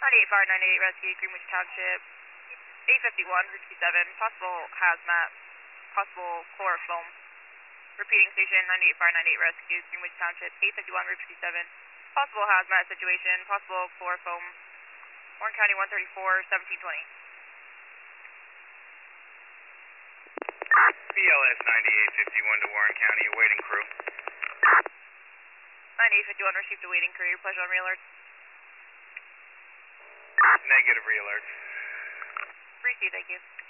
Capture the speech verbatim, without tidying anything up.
ninety-eight fire ninety-eight rescue, Greenwich Township, eight fifty-one, Route fifty-seven, possible hazmat, possible chloroform. Repeating station, ninety-eight fire ninety-eight rescue, Greenwich Township, eight fifty-one, Route fifty-seven, possible hazmat situation, possible chloroform, Warren County one thirty-four, seventeen twenty. B L S ninety-eight fifty-one to Warren County, awaiting crew. ninety-eight fifty-one received awaiting crew, pleasure on re-alert. Negative re-alert. Received, thank you.